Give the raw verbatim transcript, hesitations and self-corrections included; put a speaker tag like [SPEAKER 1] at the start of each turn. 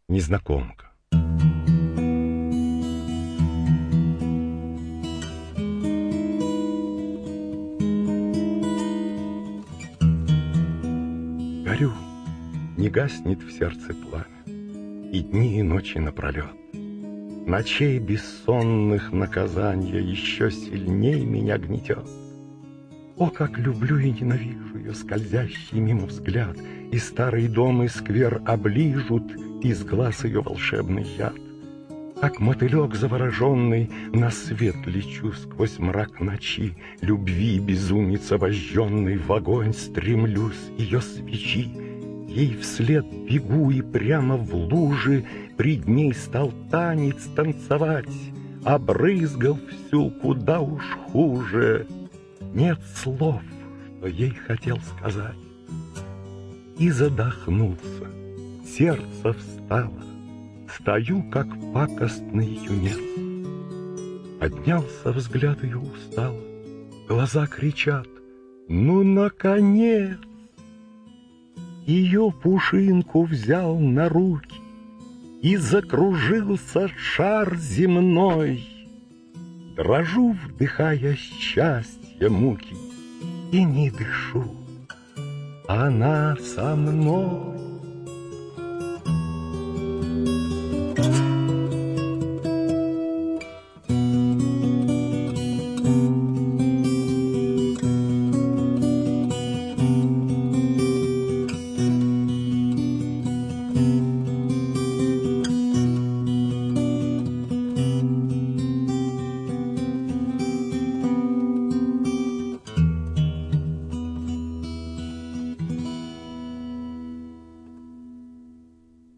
[SPEAKER 1] Незнакомка. Горю, не гаснет в сердце пламя, и дни, и ночи напролет. Ночей бессонных наказанье еще сильней меня гнетет. О, как люблю и ненавижу ее скользящий мимо взгляд, и старый дом, и сквер оближут из глаз ее волшебный яд. Как мотылек завороженный на свет лечу сквозь мрак ночи, любви безумец обожженный, в огонь стремлюсь ее свечи. Ей вслед бегу, и прямо в луже пред ней стал танец танцевать, обрызгал всю куда уж хуже. Нет слов, что ей хотел сказать. И задохнулся, сердце встало, стою, как пакостный юнец. Поднялся взгляд ее устало, глаза кричат: ну, наконец! Ее пушинку взял на руки, и закружился шар земной. Дрожу, вдыхая счастье муки, и не дышу. Она со мной.